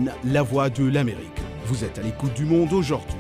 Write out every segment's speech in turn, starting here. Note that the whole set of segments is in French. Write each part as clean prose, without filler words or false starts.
Washington, la voix de l'Amérique. Vous êtes à l'écoute du Monde aujourd'hui.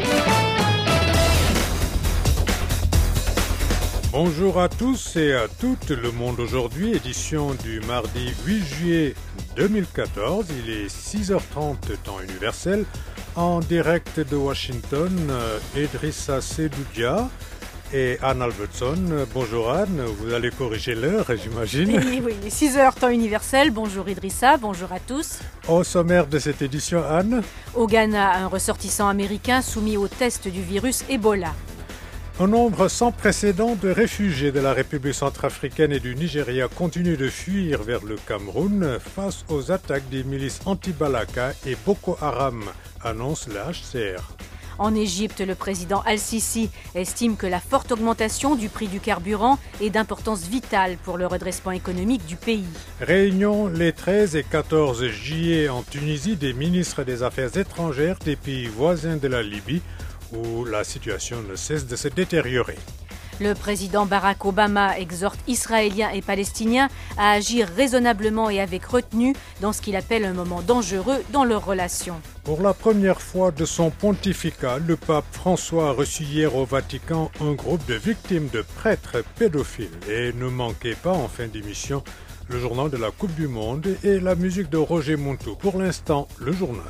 Bonjour à tous et à toutes, Le Monde aujourd'hui, édition du mardi 8 juillet 2014. Il est 6h30 temps universel. En direct de Washington, Idrissa Sedoudia et Anne Albertson. Bonjour Anne, vous allez corriger l'heure, j'imagine. Oui, 6h temps universel. Bonjour Idrissa, bonjour à tous. Au sommaire de cette édition, Anne. Au Ghana, un ressortissant américain soumis au test du virus Ebola. Un nombre sans précédent de réfugiés de la République centrafricaine et du Nigeria continue de fuir vers le Cameroun face aux attaques des milices anti-Balaka et Boko Haram, annonce le HCR. En Égypte, le président Al-Sisi estime que la forte augmentation du prix du carburant est d'importance vitale pour le redressement économique du pays. Réunion les 13 et 14 juillet en Tunisie des ministres des Affaires étrangères des pays voisins de la Libye, où la situation ne cesse de se détériorer. Le président Barack Obama exhorte Israéliens et Palestiniens à agir raisonnablement et avec retenue dans ce qu'il appelle un moment dangereux dans leurs relations. Pour la première fois de son pontificat, le pape François a reçu hier au Vatican un groupe de victimes de prêtres pédophiles. Et ne manquez pas en fin d'émission le journal de la Coupe du Monde et la musique de Roger Montou. Pour l'instant, le journal.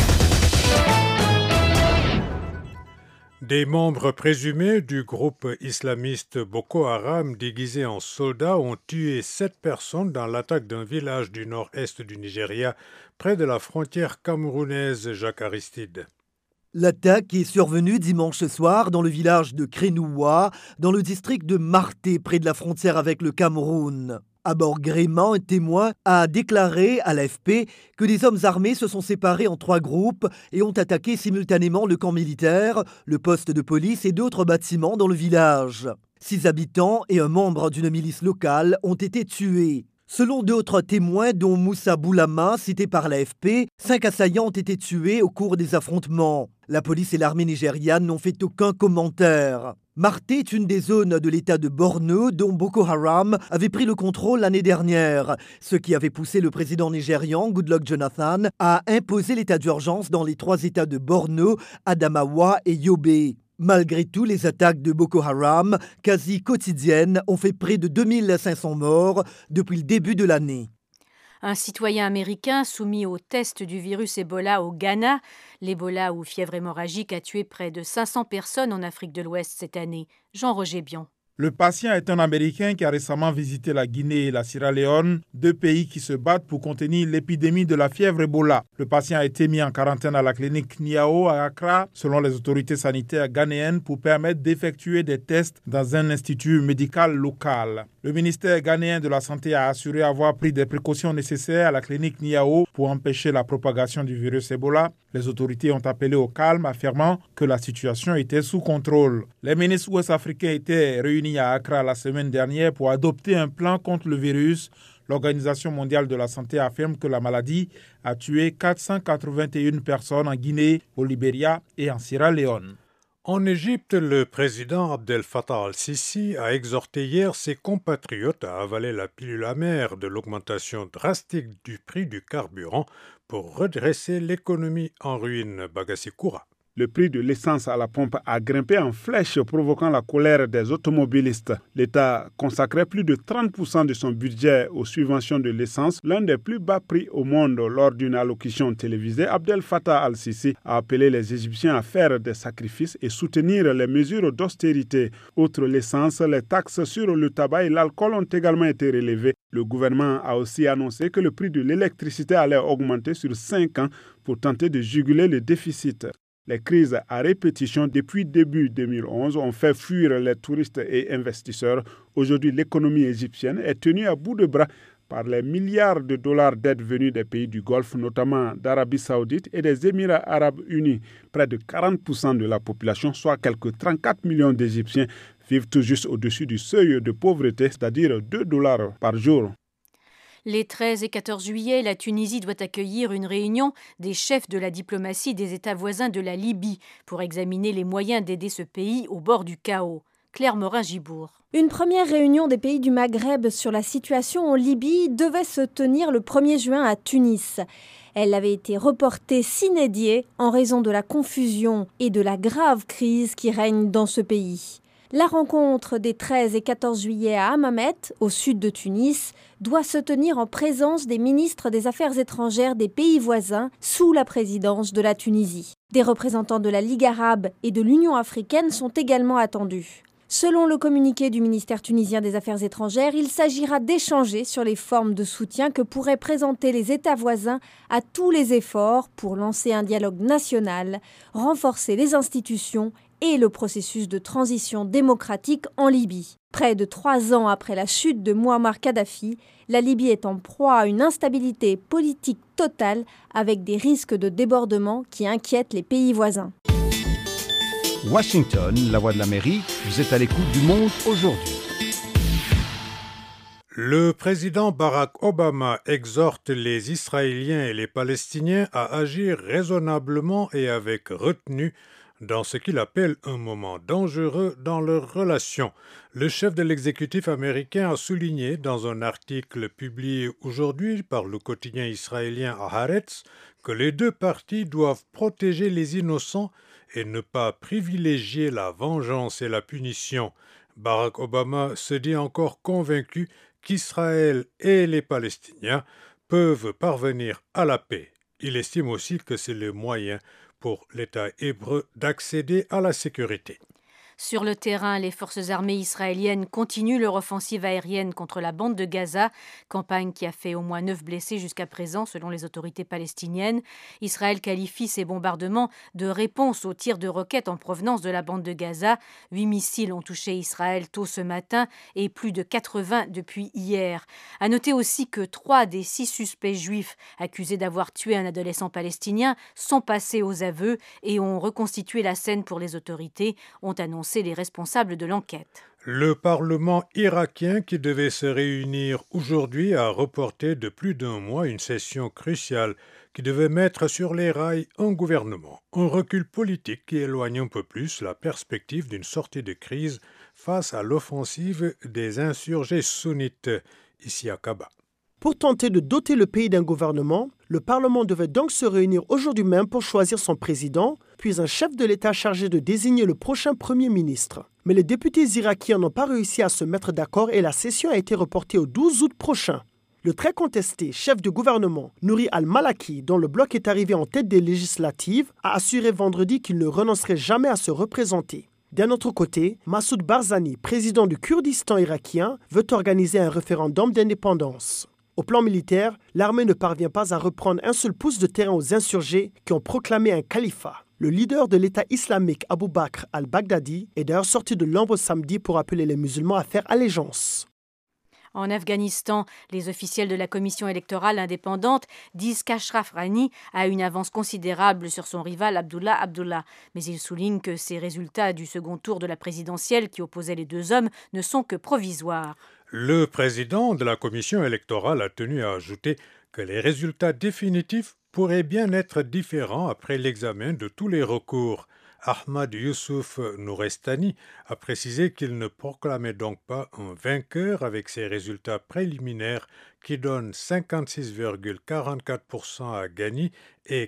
Des membres présumés du groupe islamiste Boko Haram déguisés en soldats ont tué 7 personnes dans l'attaque d'un village du nord-est du Nigeria, près de la frontière camerounaise. Jacques Aristide. L'attaque est survenue dimanche soir dans le village de Krenouwa, dans le district de Marté, près de la frontière avec le Cameroun. Abord Grément, un témoin, a déclaré à l'AFP que des hommes armés se sont séparés en 3 groupes et ont attaqué simultanément le camp militaire, le poste de police et d'autres bâtiments dans le village. 6 habitants et un membre d'une milice locale ont été tués. Selon d'autres témoins, dont Moussa Boulama, cité par l'AFP, 5 assaillants ont été tués au cours des affrontements. La police et l'armée nigériane n'ont fait aucun commentaire. Marté est une des zones de l'état de Borno dont Boko Haram avait pris le contrôle l'année dernière, ce qui avait poussé le président nigérian Goodluck Jonathan à imposer l'état d'urgence dans les 3 états de Borno, Adamawa et Yobe. Malgré tout, les attaques de Boko Haram, quasi quotidiennes, ont fait près de 2500 morts depuis le début de l'année. Un citoyen américain soumis au test du virus Ebola au Ghana. L'Ebola ou fièvre hémorragique a tué près de 500 personnes en Afrique de l'Ouest cette année. Jean-Roger Bion. Le patient est un Américain qui a récemment visité la Guinée et la Sierra Leone, 2 pays qui se battent pour contenir l'épidémie de la fièvre Ebola. Le patient a été mis en quarantaine à la clinique Niao à Accra, selon les autorités sanitaires ghanéennes, pour permettre d'effectuer des tests dans un institut médical local. Le ministère ghanéen de la Santé a assuré avoir pris des précautions nécessaires à la clinique Niao pour empêcher la propagation du virus Ebola. Les autorités ont appelé au calme, affirmant que la situation était sous contrôle. Les ministres ouest-africains étaient réunis à Accra la semaine dernière pour adopter un plan contre le virus. L'Organisation mondiale de la santé affirme que la maladie a tué 481 personnes en Guinée, au Libéria et en Sierra Leone. En Égypte, le président Abdel Fattah al-Sisi a exhorté hier ses compatriotes à avaler la pilule amère de l'augmentation drastique du prix du carburant pour redresser l'économie en ruine. Bagassi Koura. Le prix de l'essence à la pompe a grimpé en flèche, provoquant la colère des automobilistes. L'État consacrait plus de 30% de son budget aux subventions de l'essence, l'un des plus bas prix au monde. Lors d'une allocution télévisée, Abdel Fattah al-Sisi a appelé les Égyptiens à faire des sacrifices et soutenir les mesures d'austérité. Outre l'essence, les taxes sur le tabac et l'alcool ont également été relevées. Le gouvernement a aussi annoncé que le prix de l'électricité allait augmenter sur 5 ans pour tenter de juguler le déficit. Les crises à répétition depuis début 2011 ont fait fuir les touristes et investisseurs. Aujourd'hui, l'économie égyptienne est tenue à bout de bras par les milliards de dollars d'aides venues des pays du Golfe, notamment d'Arabie Saoudite et des Émirats Arabes Unis. Près de 40% de la population, soit quelques 34 millions d'Égyptiens, vivent tout juste au-dessus du seuil de pauvreté, c'est-à-dire 2 dollars par jour. Les 13 et 14 juillet, la Tunisie doit accueillir une réunion des chefs de la diplomatie des États voisins de la Libye pour examiner les moyens d'aider ce pays au bord du chaos. Claire Morin-Gibourg. Une première réunion des pays du Maghreb sur la situation en Libye devait se tenir le 1er juin à Tunis. Elle avait été reportée sine die en raison de la confusion et de la grave crise qui règne dans ce pays. La rencontre des 13 et 14 juillet à Hammamet, au sud de Tunis, doit se tenir en présence des ministres des Affaires étrangères des pays voisins sous la présidence de la Tunisie. Des représentants de la Ligue arabe et de l'Union africaine sont également attendus. Selon le communiqué du ministère tunisien des Affaires étrangères, il s'agira d'échanger sur les formes de soutien que pourraient présenter les États voisins à tous les efforts pour lancer un dialogue national, renforcer les institutions et le processus de transition démocratique en Libye. Près de 3 ans après la chute de Mouammar Kadhafi, la Libye est en proie à une instabilité politique totale avec des risques de débordement qui inquiètent les pays voisins. Washington, la voix de l'Amérique, vous êtes à l'écoute du Monde aujourd'hui. Le président Barack Obama exhorte les Israéliens et les Palestiniens à agir raisonnablement et avec retenue dans ce qu'il appelle un moment dangereux dans leurs relations. Le chef de l'exécutif américain a souligné dans un article publié aujourd'hui par le quotidien israélien Haaretz que les deux parties doivent protéger les innocents et ne pas privilégier la vengeance et la punition. Barack Obama se dit encore convaincu qu'Israël et les Palestiniens peuvent parvenir à la paix. Il estime aussi que c'est le moyen pour l'État hébreu d'accéder à la sécurité. Sur le terrain, les forces armées israéliennes continuent leur offensive aérienne contre la bande de Gaza, campagne qui a fait au moins 9 blessés jusqu'à présent selon les autorités palestiniennes. Israël qualifie ces bombardements de réponse aux tirs de roquettes en provenance de la bande de Gaza. 8 missiles ont touché Israël tôt ce matin et plus de 80 depuis hier. À noter aussi que 3 des 6 suspects juifs accusés d'avoir tué un adolescent palestinien sont passés aux aveux et ont reconstitué la scène pour les autorités, ont annoncé les responsables de l'enquête. Le Parlement irakien, qui devait se réunir aujourd'hui, a reporté de plus d'1 mois une session cruciale qui devait mettre sur les rails un gouvernement. Un recul politique qui éloigne un peu plus la perspective d'une sortie de crise face à l'offensive des insurgés sunnites, ici à Kaba. Pour tenter de doter le pays d'un gouvernement, le Parlement devait donc se réunir aujourd'hui même pour choisir son président, puis un chef de l'État chargé de désigner le prochain Premier ministre. Mais les députés irakiens n'ont pas réussi à se mettre d'accord et la session a été reportée au 12 août prochain. Le très contesté chef du gouvernement, Nouri al-Malaki, dont le bloc est arrivé en tête des législatives, a assuré vendredi qu'il ne renoncerait jamais à se représenter. D'un autre côté, Massoud Barzani, président du Kurdistan irakien, veut organiser un référendum d'indépendance. Au plan militaire, l'armée ne parvient pas à reprendre un seul pouce de terrain aux insurgés qui ont proclamé un califat. Le leader de l'État islamique Abu Bakr al-Baghdadi est d'ailleurs sorti de l'ombre samedi pour appeler les musulmans à faire allégeance. En Afghanistan, les officiels de la commission électorale indépendante disent qu'Ashraf Ghani a une avance considérable sur son rival Abdullah Abdullah. Mais ils soulignent que ces résultats du second tour de la présidentielle qui opposait les deux hommes ne sont que provisoires. Le président de la commission électorale a tenu à ajouter que les résultats définitifs pourraient bien être différents après l'examen de tous les recours. Ahmad Youssouf Nourestani a précisé qu'il ne proclamait donc pas un vainqueur avec ses résultats préliminaires qui donnent 56,44% à Ghani et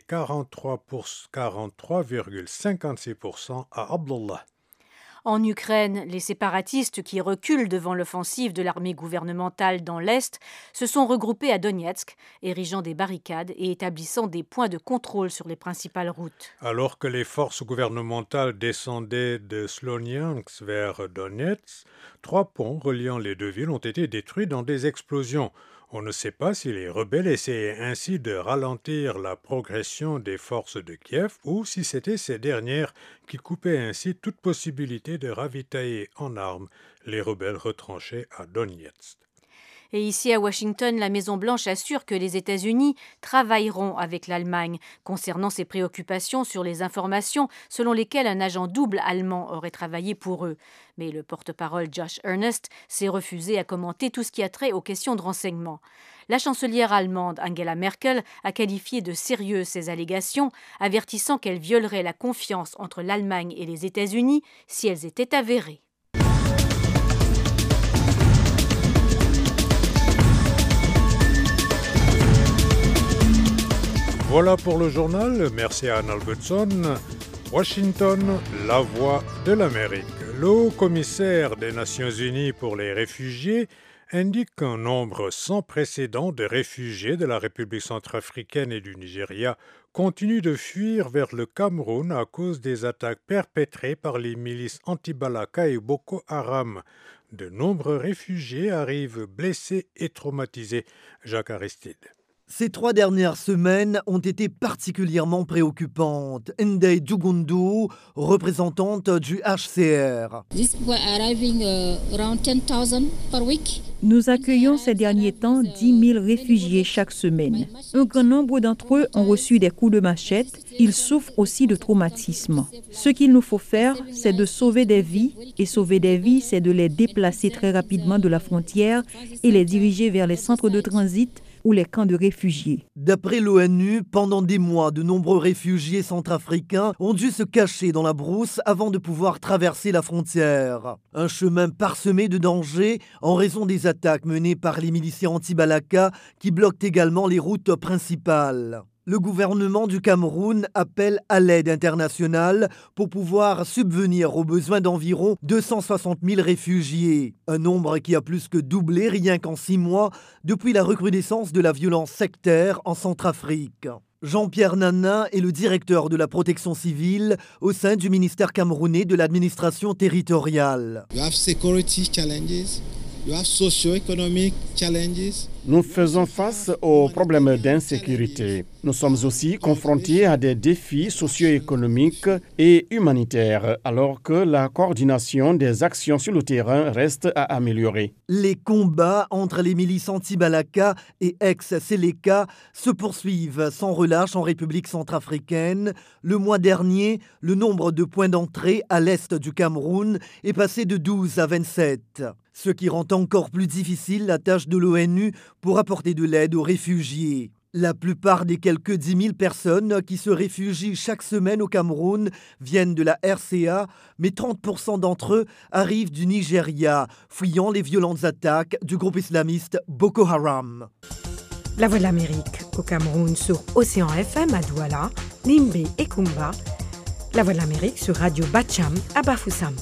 43,56% à Abdullah. En Ukraine, les séparatistes qui reculent devant l'offensive de l'armée gouvernementale dans l'Est se sont regroupés à Donetsk, érigeant des barricades et établissant des points de contrôle sur les principales routes. Alors que les forces gouvernementales descendaient de Sloniansk vers Donetsk, 3 ponts reliant les deux villes ont été détruits dans des explosions. On ne sait pas si les rebelles essayaient ainsi de ralentir la progression des forces de Kiev ou si c'était ces dernières qui coupaient ainsi toute possibilité de ravitailler en armes les rebelles retranchés à Donetsk. Et ici à Washington, la Maison-Blanche assure que les États-Unis travailleront avec l'Allemagne concernant ses préoccupations sur les informations selon lesquelles un agent double allemand aurait travaillé pour eux. Mais le porte-parole Josh Earnest s'est refusé à commenter tout ce qui a trait aux questions de renseignement. La chancelière allemande Angela Merkel a qualifié de sérieuses ces allégations, avertissant qu'elles violeraient la confiance entre l'Allemagne et les États-Unis si elles étaient avérées. Voilà pour le journal. Merci à Anne Albertson. Washington, la voix de l'Amérique. Le haut-commissaire des Nations Unies pour les réfugiés indique qu'un nombre sans précédent de réfugiés de la République centrafricaine et du Nigeria continue de fuir vers le Cameroun à cause des attaques perpétrées par les milices anti-Balaka et Boko Haram. De nombreux réfugiés arrivent blessés et traumatisés. Jacques Aristide. Ces 3 dernières semaines ont été particulièrement préoccupantes. Ndeye Djugundu, représentante du HCR. Nous accueillons ces derniers temps 10 000 réfugiés chaque semaine. Un grand nombre d'entre eux ont reçu des coups de machette. Ils souffrent aussi de traumatisme. Ce qu'il nous faut faire, c'est de sauver des vies. Et sauver des vies, c'est de les déplacer très rapidement de la frontière et les diriger vers les centres de transit ou les camps de réfugiés. D'après l'ONU, pendant des mois, de nombreux réfugiés centrafricains ont dû se cacher dans la brousse avant de pouvoir traverser la frontière. Un chemin parsemé de dangers en raison des attaques menées par les miliciens anti-Balaka qui bloquent également les routes principales. Le gouvernement du Cameroun appelle à l'aide internationale pour pouvoir subvenir aux besoins d'environ 260 000 réfugiés. Un nombre qui a plus que doublé rien qu'en 6 mois depuis la recrudescence de la violence sectaire en Centrafrique. Jean-Pierre Nana est le directeur de la protection civile au sein du ministère camerounais de l'administration territoriale. Nous faisons face aux problèmes d'insécurité. Nous sommes aussi confrontés à des défis socio-économiques et humanitaires, alors que la coordination des actions sur le terrain reste à améliorer. Les combats entre les milices anti-Balaka et ex-Seleka se poursuivent sans relâche en République centrafricaine. Le mois dernier, le nombre de points d'entrée à l'est du Cameroun est passé de 12 à 27. Ce qui rend encore plus difficile la tâche de l'ONU pour apporter de l'aide aux réfugiés. La plupart des quelques 10 000 personnes qui se réfugient chaque semaine au Cameroun viennent de la RCA, mais 30% d'entre eux arrivent du Nigeria, fuyant les violentes attaques du groupe islamiste Boko Haram. La Voix de l'Amérique au Cameroun sur Océan FM à Douala, Limbe et Kumba. La Voix de l'Amérique sur Radio Bacham à Bafoussam.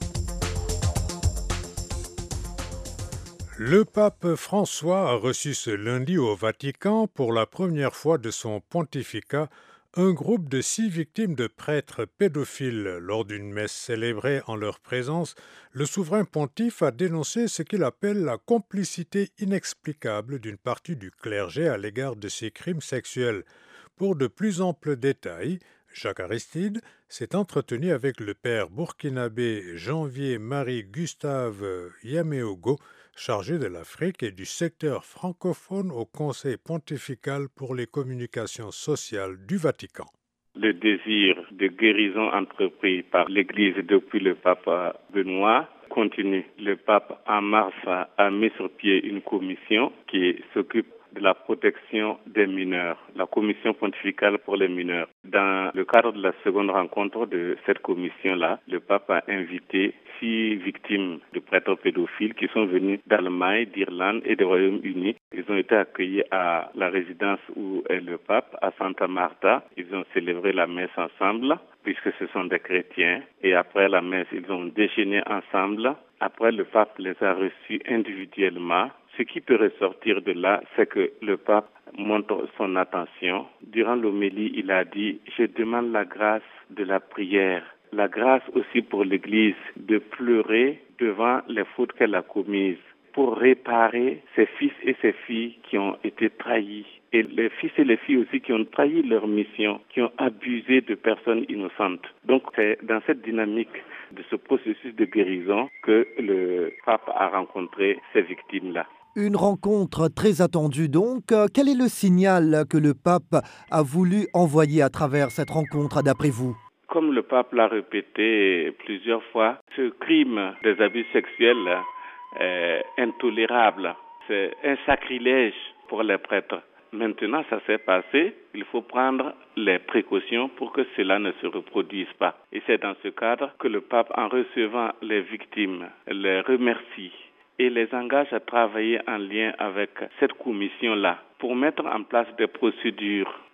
Le pape François a reçu ce lundi au Vatican, pour la première fois de son pontificat, un groupe de 6 victimes de prêtres pédophiles. Lors d'une messe célébrée en leur présence, le souverain pontife a dénoncé ce qu'il appelle la complicité inexplicable d'une partie du clergé à l'égard de ces crimes sexuels. Pour de plus amples détails, Jacques Aristide s'est entretenu avec le père burkinabé Janvier-Marie Gustave Yameogo, chargé de l'Afrique et du secteur francophone au Conseil pontifical pour les communications sociales du Vatican. Le désir de guérison entrepris par l'Église depuis le pape Benoît continue. Le pape, en mars, a mis sur pied une commission qui s'occupe de la protection des mineurs, la commission pontificale pour les mineurs. Dans le cadre de la seconde rencontre de cette commission-là, le pape a invité 6 victimes de prêtres pédophiles qui sont venus d'Allemagne, d'Irlande et du Royaume-Uni. Ils ont été accueillis à la résidence où est le pape, à Santa Marta. Ils ont célébré la messe ensemble, puisque ce sont des chrétiens. Et après la messe, ils ont déjeuné ensemble. Après, le pape les a reçus individuellement. Ce qui peut ressortir de là, c'est que le pape montre son attention. Durant l'homélie, il a dit « Je demande la grâce de la prière, la grâce aussi pour l'Église de pleurer devant les fautes qu'elle a commises, pour réparer ses fils et ses filles qui ont été trahis, et les fils et les filles aussi qui ont trahi leur mission, qui ont abusé de personnes innocentes. » Donc c'est dans cette dynamique de ce processus de guérison que le pape a rencontré ces victimes-là. Une rencontre très attendue donc. Quel est le signal que le pape a voulu envoyer à travers cette rencontre, d'après vous ? Comme le pape l'a répété plusieurs fois, ce crime des abus sexuels est intolérable. C'est un sacrilège pour les prêtres. Maintenant, ça s'est passé. Il faut prendre les précautions pour que cela ne se reproduise pas. Et c'est dans ce cadre que le pape, en recevant les victimes, les remercie et les engage à travailler en lien avec cette commission-là pour mettre en place des procédures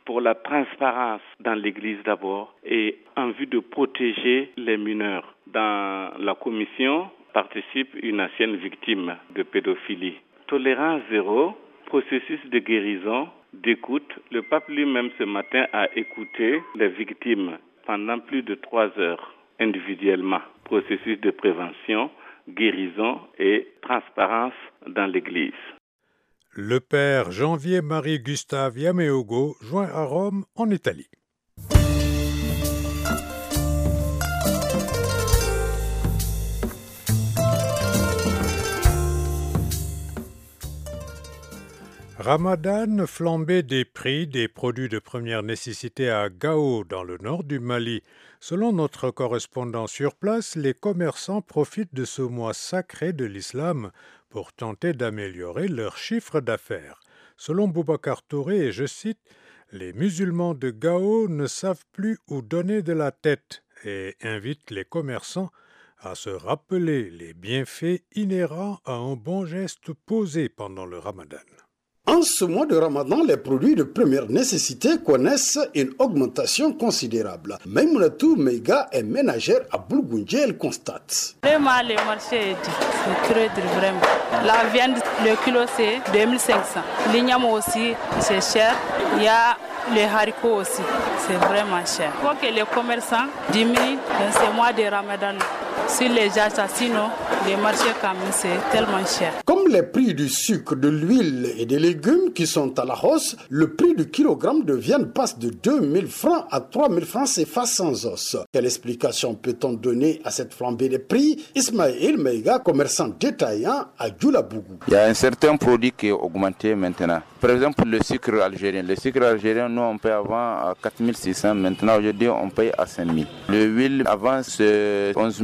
pour la transparence dans l'Église d'abord et en vue de protéger les mineurs. Dans la commission participe une ancienne victime de pédophilie. Tolérance zéro, processus de guérison, d'écoute. Le pape lui-même ce matin a écouté les victimes pendant plus de 3 heures individuellement. Processus de prévention, guérison et transparence dans l'Église. Le père Janvier-Marie Gustave Yameogo, joint à Rome, en Italie. Ramadan, flambée des prix des produits de première nécessité à Gao, dans le nord du Mali. Selon notre correspondant sur place, les commerçants profitent de ce mois sacré de l'islam pour tenter d'améliorer leur chiffre d'affaires. Selon Boubacar Touré, et je cite, « Les musulmans de Gao ne savent plus où donner de la tête et invitent les commerçants à se rappeler les bienfaits inhérents à un bon geste posé pendant le Ramadan. » En ce mois de Ramadan, les produits de première nécessité connaissent une augmentation considérable. Maïmounatou Meiga est ménagère à Boulgoundié, elle constate. Vraiment, le marché c'est très dur, vraiment. La viande, le kilo, c'est 2500. L'igname aussi, c'est cher. Il y a les haricots aussi, c'est vraiment cher. Il faut que les commerçants diminuent dans ce mois de Ramadan. Si les achats, sinon, les marchés quand même, c'est tellement cher. Comme les prix du sucre, de l'huile et des légumes qui sont à la hausse, le prix du kilogramme de viande passe de 2000 francs à 3000 francs CFA sans os. Quelle explication peut-on donner à cette flambée des prix? Ismaël Meiga, commerçant détaillant à Djoulabougou. Il y a un certain produit qui est augmenté maintenant. Par exemple, le sucre algérien. Le sucre algérien, nous, on paye avant à 4600. Maintenant, aujourd'hui, on paye à 5000. L'huile, avant, c'est 11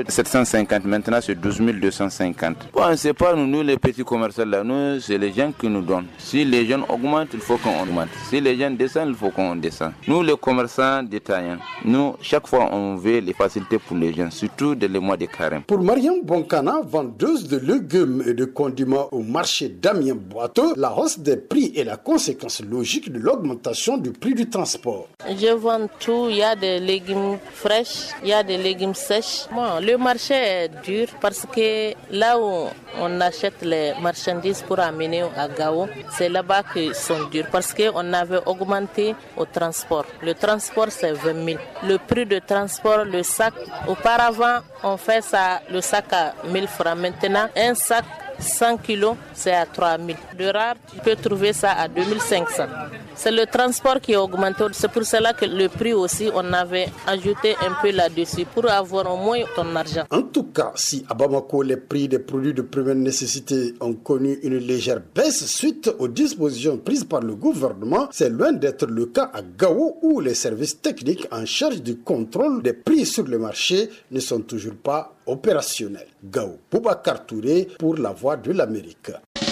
750. Maintenant, c'est 12 250. Bon, c'est pas nous, les petits commerçants là. Nous, c'est les gens qui nous donnent. Si les gens augmentent, il faut qu'on augmente. Si les gens descendent, il faut qu'on descende. Nous, les commerçants détaillants, nous, chaque fois, on veut les facilités pour les gens, surtout dans les mois de carême. Pour Mariam Bonkana, vendeuse de légumes et de condiments au marché d'Amiens Boiteux, la hausse des prix est la conséquence logique de l'augmentation du prix du transport. Je vends tout, il y a des légumes fraîches, il y a des légumes sèches. Bon, le marché est dur parce que là où on achète les marchandises pour amener à Gao, c'est là-bas qu'ils sont durs parce qu'on avait augmenté au transport. Le transport, c'est 20 000. Le prix de transport, le sac, auparavant, on fait ça, le sac à 1000 francs. Maintenant, un sac 100 kilos, c'est à 3000. De rare, tu peux trouver ça à 2500. C'est le transport qui a augmenté. C'est pour cela que le prix aussi, on avait ajouté un peu là-dessus pour avoir au moins ton argent. En tout cas, si à Bamako, les prix des produits de première nécessité ont connu une légère baisse suite aux dispositions prises par le gouvernement, c'est loin d'être le cas à Gao où les services techniques en charge du contrôle des prix sur le marché ne sont toujours pas opérationnels. Gao, Boubacar Touré pour la Voix de l'Amérique.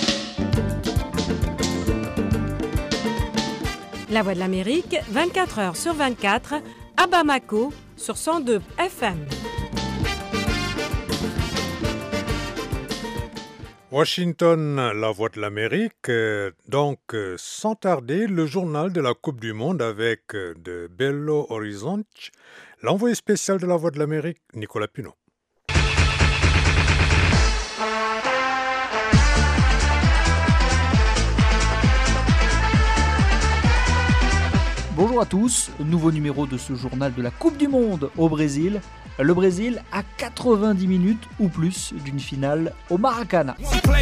La Voix de l'Amérique, 24 heures sur 24, à Bamako, sur 102 FM. Washington, la Voix de l'Amérique. Donc, sans tarder, le journal de la Coupe du Monde avec de Belo Horizonte, l'envoyé spécial de la Voix de l'Amérique, Nicolas Pinault. Bonjour à tous, nouveau numéro de ce journal de la Coupe du Monde au Brésil. Le Brésil à 90 minutes ou plus d'une finale au Maracanã.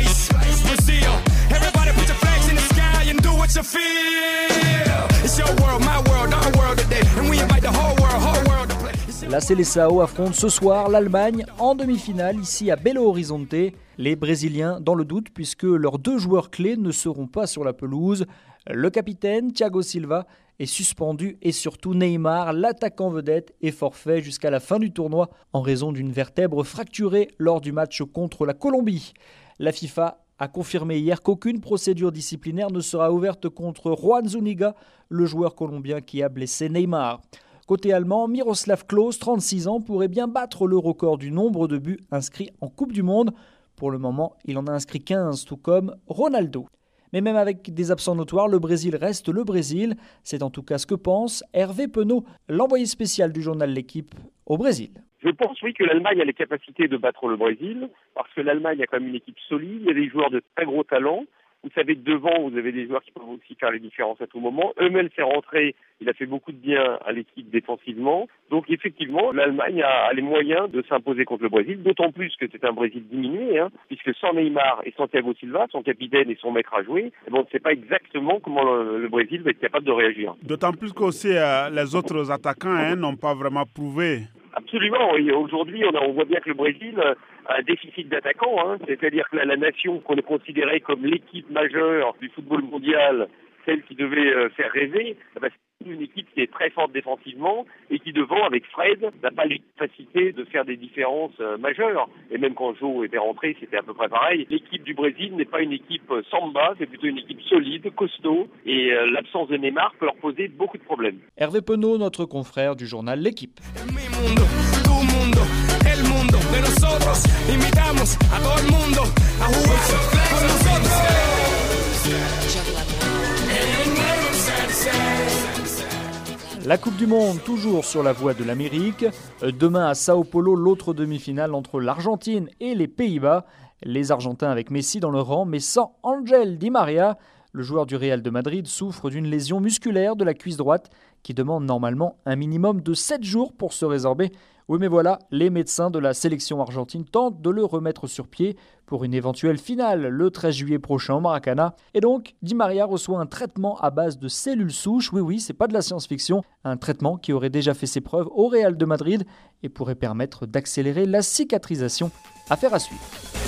La Seleção affronte ce soir l'Allemagne en demi-finale ici à Belo Horizonte. Les Brésiliens dans le doute puisque leurs deux joueurs clés ne seront pas sur la pelouse. Le capitaine Thiago Silva est suspendu et surtout Neymar, l'attaquant vedette, est forfait jusqu'à la fin du tournoi en raison d'une vertèbre fracturée lors du match contre la Colombie. La FIFA a confirmé hier qu'aucune procédure disciplinaire ne sera ouverte contre Juan Zuniga, le joueur colombien qui a blessé Neymar. Côté allemand, Miroslav Klose, 36 ans, pourrait bien battre le record du nombre de buts inscrits en Coupe du Monde. Pour le moment, il en a inscrit 15, tout comme Ronaldo. Mais même avec des absents notoires, le Brésil reste le Brésil. C'est en tout cas ce que pense Hervé Penaud, l'envoyé spécial du journal L'Équipe au Brésil. Je pense, oui, que l'Allemagne a les capacités de battre le Brésil, parce que l'Allemagne a quand même une équipe solide, il y a des joueurs de très gros talent. Vous savez, devant, vous avez des joueurs qui peuvent aussi faire les différences à tout moment. Eumel s'est rentré, il a fait beaucoup de bien à l'équipe défensivement. Donc effectivement, l'Allemagne a les moyens de s'imposer contre le Brésil, d'autant plus que c'est un Brésil diminué, puisque sans Neymar et sans Thiago Silva, son capitaine et son maître à jouer, on ne sait pas exactement comment le Brésil va être capable de réagir. D'autant plus qu'aussi les autres attaquants n'ont pas vraiment prouvé. Absolument. Et aujourd'hui, on voit bien que le Brésil a un déficit d'attaquants. C'est-à-dire que la nation qu'on est considérée comme l'équipe majeure du football mondial, celle qui devait faire rêver, c'est une équipe qui est très forte défensivement et qui devant, avec Fred, n'a pas les capacités de faire des différences majeures. Et même quand Joe était rentré, c'était à peu près pareil. L'équipe du Brésil n'est pas une équipe samba, c'est plutôt une équipe solide, costaud. Et l'absence de Neymar peut leur poser beaucoup de problèmes. Hervé Penaud, notre confrère du journal L'Équipe. La Coupe du Monde, toujours sur la voie de l'Amérique. Demain à Sao Paulo, l'autre demi-finale entre l'Argentine et les Pays-Bas. Les Argentins avec Messi dans le rang, mais sans Ángel Di María. Le joueur du Real de Madrid souffre d'une lésion musculaire de la cuisse droite qui demande normalement un minimum de 7 jours pour se résorber. Oui, mais voilà, les médecins de la sélection argentine tentent de le remettre sur pied pour une éventuelle finale le 13 juillet prochain au Maracana. Et donc, Di María reçoit un traitement à base de cellules souches. Oui, c'est pas de la science-fiction. Un traitement qui aurait déjà fait ses preuves au Real de Madrid et pourrait permettre d'accélérer la cicatrisation. Affaire à suivre.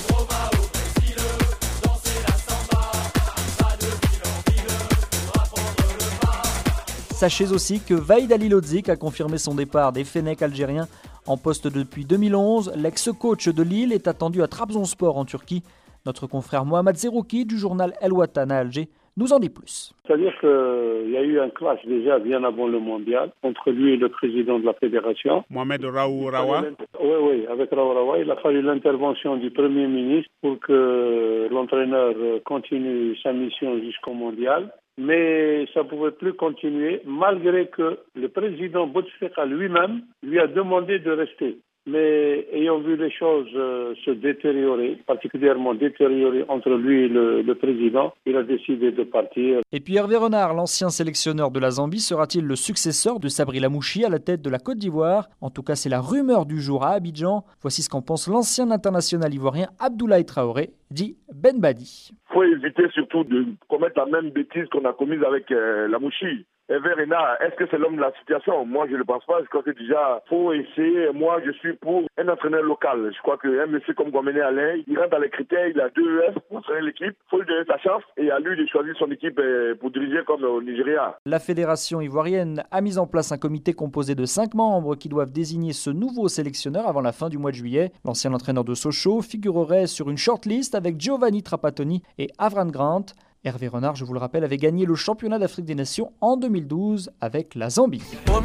Sachez aussi que Vahid Halilhodžić a confirmé son départ des Fennecs algériens en poste depuis 2011. L'ex-coach de Lille est attendu à Trabzonspor en Turquie. Notre confrère Mohamed Zerouki du journal El Watan à Alger nous en dit plus. C'est-à-dire qu'il y a eu un clash déjà bien avant le mondial entre lui et le président de la fédération. Mohamed Raoult Rawa. Oui, avec Raoult Rawa. Il a fallu l'intervention du Premier ministre pour que l'entraîneur continue sa mission jusqu'au mondial. Mais ça ne pouvait plus continuer, malgré que le président Bouteflika lui-même lui a demandé de rester. Mais ayant vu les choses se détériorer, particulièrement détériorer entre lui et le président, il a décidé de partir. Et puis Hervé Renard, l'ancien sélectionneur de la Zambie, sera-t-il le successeur de Sabri Lamouchi à la tête de la Côte d'Ivoire? En tout cas, c'est la rumeur du jour à Abidjan. Voici ce qu'en pense l'ancien international ivoirien Abdoulaye Traoré, dit Ben Badi. Il faut éviter surtout de commettre la même bêtise qu'on a commise avec Lamouchi. Hervé Renard, est-ce que c'est l'homme de la situation? Moi, je ne le pense pas. Je crois que déjà, faut essayer. Moi, je suis pour un entraîneur local. Je crois qu'un monsieur comme Gwamene Alain, il rentre dans les critères, il a 2 EF pour entraîner l'équipe. Il faut lui donner sa chance et à lui de choisir son équipe pour diriger comme au Nigeria. La fédération ivoirienne a mis en place un comité composé de 5 membres qui doivent désigner ce nouveau sélectionneur avant la fin du mois de juillet. L'ancien entraîneur de Sochaux figurerait sur une shortlist avec Giovanni Trapattoni et Avram Grant. Hervé Renard, je vous le rappelle, avait gagné le championnat d'Afrique des Nations en 2012 avec la Zambie.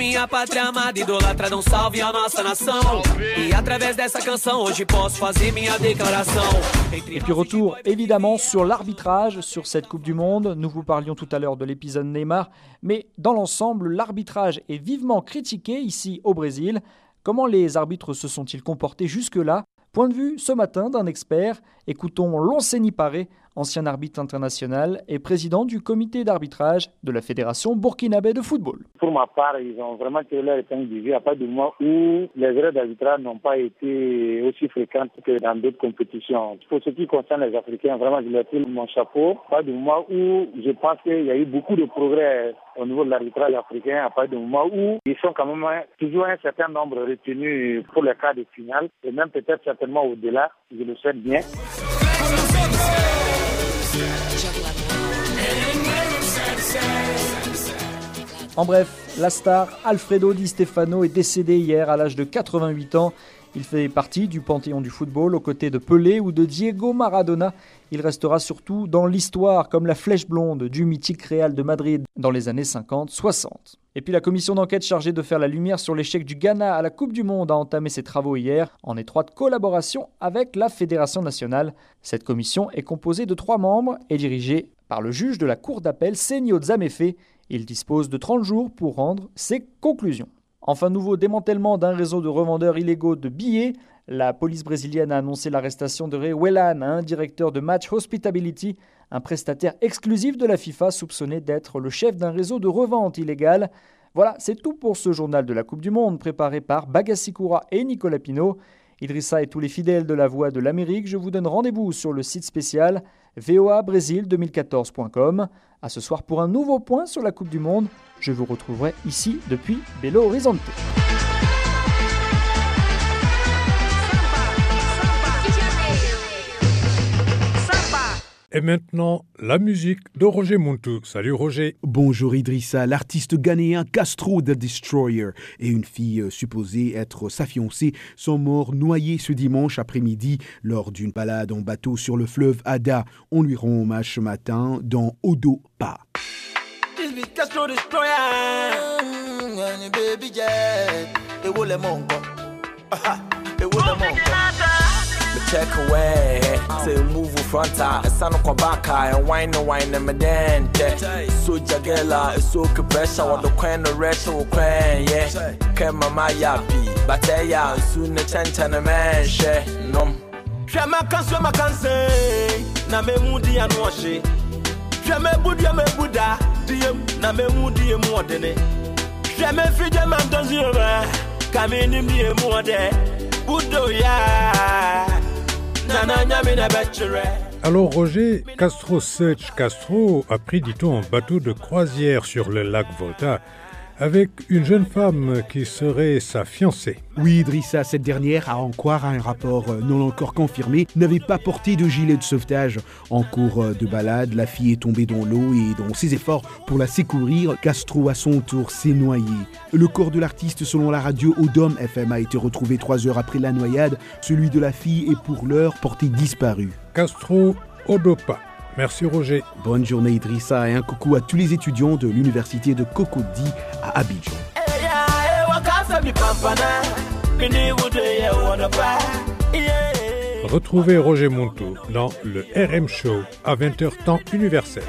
Et puis retour évidemment sur l'arbitrage sur cette Coupe du Monde. Nous vous parlions tout à l'heure de l'épisode Neymar, mais dans l'ensemble, l'arbitrage est vivement critiqué ici au Brésil. Comment les arbitres se sont-ils comportés jusque-là? Point de vue ce matin d'un expert. Écoutons Lonseni Paré, ancien arbitre international et président du comité d'arbitrage de la Fédération burkinabé de football. Pour ma part, ils ont vraiment tiré leur épingle du jeu à partir du moment où les erreurs d'arbitrage n'ont pas été aussi fréquentes que dans d'autres compétitions. Pour ce qui concerne les Africains, vraiment, je leur tire mon chapeau. À partir du moment où je pense qu'il y a eu beaucoup de progrès au niveau de l'arbitrage africain, à partir du moment où ils sont quand même toujours un certain nombre retenus pour les quarts de finale, et même peut-être certainement au-delà, je le souhaite bien. En bref, la star Alfredo Di Stefano est décédé hier à l'âge de 88 ans. Il fait partie du panthéon du football aux côtés de Pelé ou de Diego Maradona. Il restera surtout dans l'histoire comme la flèche blonde du mythique Real de Madrid dans les années 50-60. Et puis la commission d'enquête chargée de faire la lumière sur l'échec du Ghana à la Coupe du Monde a entamé ses travaux hier en étroite collaboration avec la Fédération nationale. Cette commission est composée de 3 membres et dirigée par le juge de la cour d'appel Senio Zamefe. Il dispose de 30 jours pour rendre ses conclusions. Enfin, nouveau démantèlement d'un réseau de revendeurs illégaux de billets. La police brésilienne a annoncé l'arrestation de Ray Wellan, un directeur de Match Hospitality, un prestataire exclusif de la FIFA soupçonné d'être le chef d'un réseau de revente illégale. Voilà, c'est tout pour ce journal de la Coupe du Monde préparé par Bagassi Koura et Nicolas Pinault. Idrissa et tous les fidèles de la Voix de l'Amérique, je vous donne rendez-vous sur le site spécial voabrésil2014.com. À ce soir pour un nouveau point sur la Coupe du Monde. Je vous retrouverai ici depuis Belo Horizonte. Et maintenant, la musique de Roger Muntu. Salut Roger. Bonjour Idrissa. L'artiste ghanéen Castro the Destroyer et une fille supposée être sa fiancée sont morts noyés ce dimanche après-midi lors d'une balade en bateau sur le fleuve Ada. On lui rend hommage ce matin dans Odo Pa. Castro Destroyer, baby, check away, say move fronta, a son of Kobaka, and wine and medente. So Jagella, it's so pressure on the queen of retro queen, yeah. Kema Mayapi, Bateya, soon a chantan a man, she, no. Shama can say, Name Moody and Washi. Shame Buddha, Diem, Name Moody and more than it. Shame Fidja Man does you, come in me more day. Budo, yeah. Alors Roger, Castro Search Castro a pris, dit-on, un bateau de croisière sur le lac Volta avec une jeune femme qui serait sa fiancée. Oui, Idrissa, cette dernière, à en croire à un rapport non encore confirmé, n'avait pas porté de gilet de sauvetage. En cours de balade, la fille est tombée dans l'eau et dans ses efforts pour la secourir, Castro à son tour s'est noyé. Le corps de l'artiste, selon la radio Odom FM, a été retrouvé 3 heures après la noyade. Celui de la fille est pour l'heure porté disparu. Castro Odopa. Merci Roger. Bonne journée Idrissa et un coucou à tous les étudiants de l'université de Cocody à Abidjan. Retrouvez Roger Muntu dans le RM Show à 20h temps universel.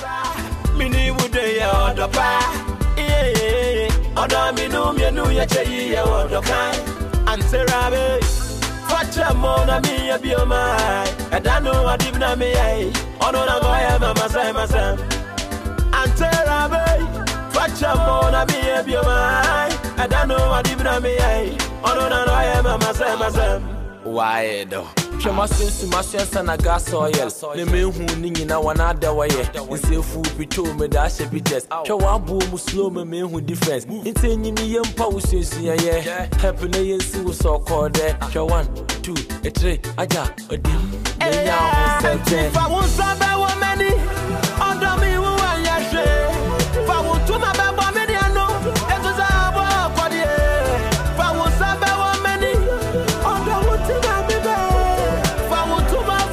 Mona mi a be my I don't know what even me I ono na go ya mama say masam Antera bay Facha mona mi a be my I don't know what even me I ono na go ya mama say masam Why do Chama sensu masensa na gas oil ne me hu ni nyina wana da waye nsefu pito me da she bites twa bu mu slow me hu difference ntenyi ni yempa usensu ye help na yensi wo so called twa 1 2 3 aja odim enya ho sente fa won sabe wo many under me wo anya she fa won to ma be bo me dia no eto za bo kwade fa won sabe wo many under wo ti na me be fa won to ma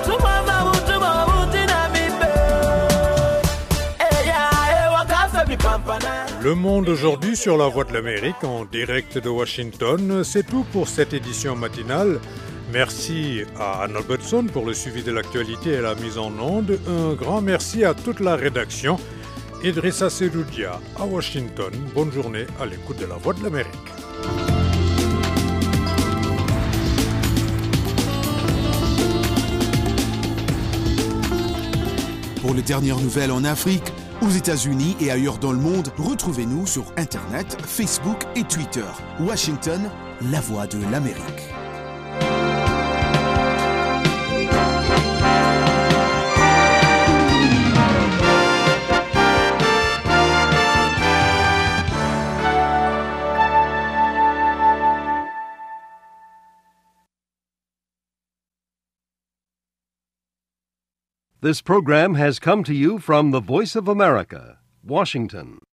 Le Monde aujourd'hui sur la Voix de l'Amérique en direct de Washington. C'est tout pour cette édition matinale. Merci à Anne Albertson pour le suivi de l'actualité et la mise en onde. Un grand merci à toute la rédaction. Idrissa Seloudia à Washington. Bonne journée à l'écoute de la Voix de l'Amérique. Pour les dernières nouvelles en Afrique, aux États-Unis et ailleurs dans le monde, retrouvez-nous sur Internet, Facebook et Twitter. Washington, la Voix de l'Amérique. This program has come to you from the Voice of America, Washington.